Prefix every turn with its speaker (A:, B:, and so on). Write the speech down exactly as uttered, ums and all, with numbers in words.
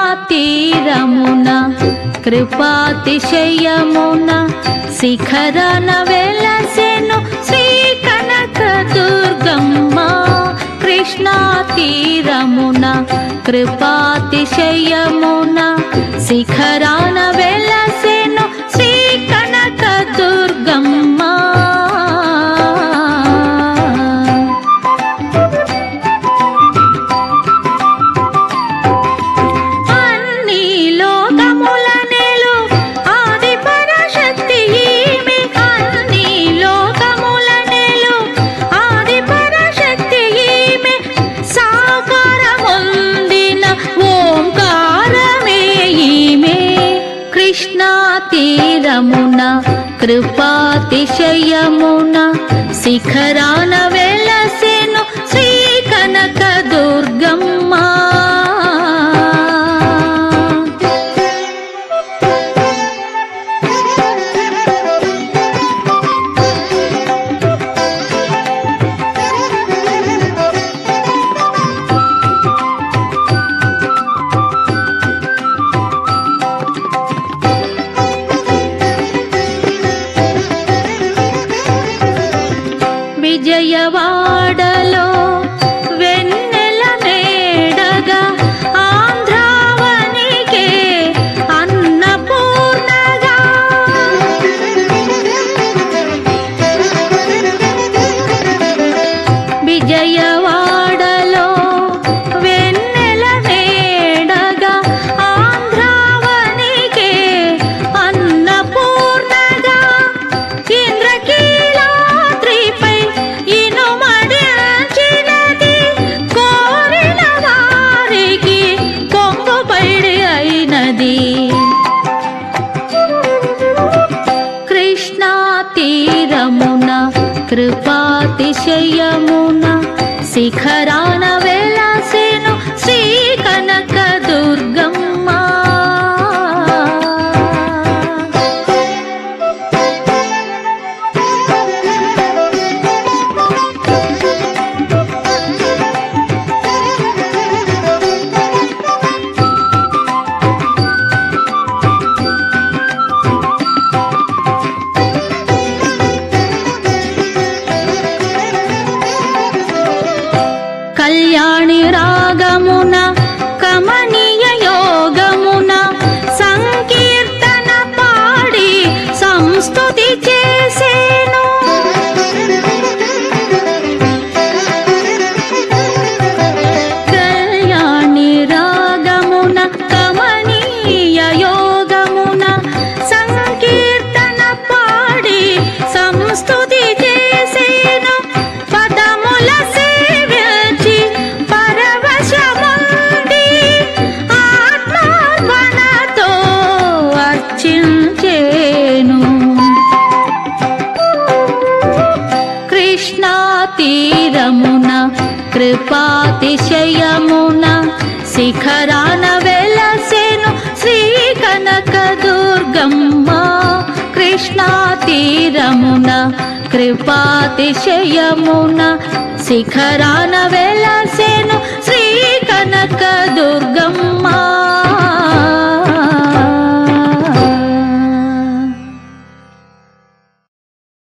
A: తీరమున కృపాతిశయమున శిఖరాన వెలసెను శ్రీ కనక దుర్గమ్మ కృష్ణా తీరమున కృపాతిశయమున శిఖరాన వెలసెను శ్రీ కనక దుర్గమ్మ తీరమున కృపాతిశయమున శిఖరాన వెలసెను శ్రీ కనక దుర్గమ్మ విజయవాడలో వెన్నెల మేడగా ఆంధ్రావనికే అన్నపూర్ణగా విజయవాడలో వెన్నెల మేడగా ఆంధ్రావనికే అన్నపూర్ణగా ఇంద్రకీలాద్రిపై కృష్ణా తీరమున కృపాతిశయమున శిఖరాన వెలసెను శ్రీ కనక దుర్గమ్మ కళ్యాణి రాగమున కమనీయ యోగమున సంకీర్తన పాడి సంస్తుతి చేసేను కళ్యాణి రాగమున కమనీయ యోగమున సంకీర్తన పాడి సంస్తుతి చేసేను పదముల కృష్ణా తీరమున కృపాతిశయమున శిఖరాన వెలసెను శ్రీ కనక దుర్గమ్మ కృష్ణా తీరమున కృపాతిశయమున శిఖరాన వెలసెను